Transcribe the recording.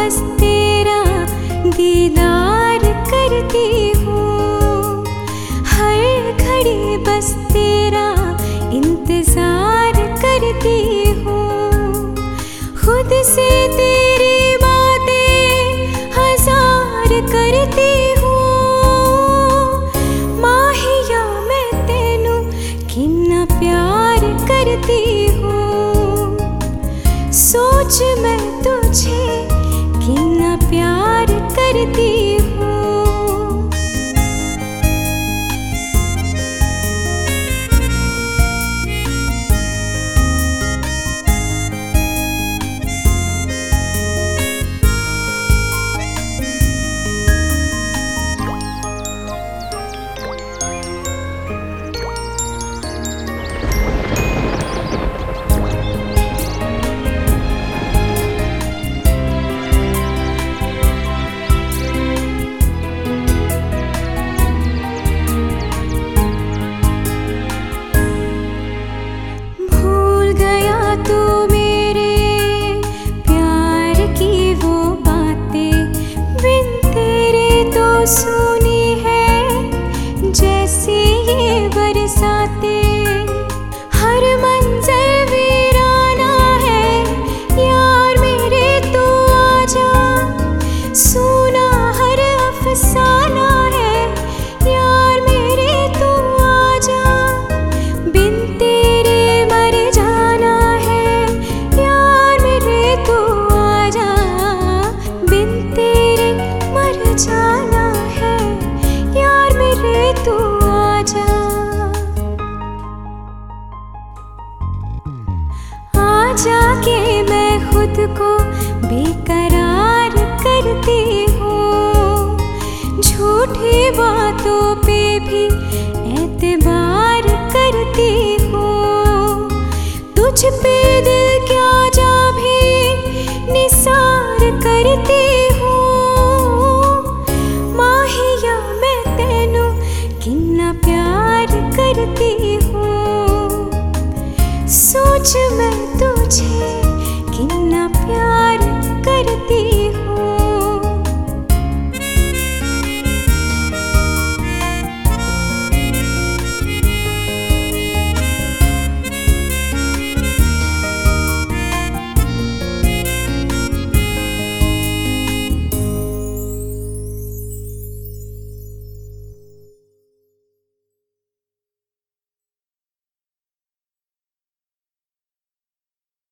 बस तेरा दीदार करती हूँ, हर घड़ी बस तेरा इंतजार करती हूँ। खुद से तेरी बातें हजार करती हूँ, माहिया मैं तेनू किन्ना प्यार करती हूँ। सोच मैं तुझे किन्ना प्यार करती हूँ। सुनी है जैसी ये बरसातें, हर मंजर वीराना है, यार मेरे तू आजा। सुना हर अफसाना है, यार मेरे तू आजा। बिन तेरे मर जाना है, यार मेरे तू आजा। बिन तेरे मर जाना तू आजा। आजा के मैं खुद को बेकरार करती हूँ, झूठी बातों पे भी एतबार करती हूँ। तुझ पे दिल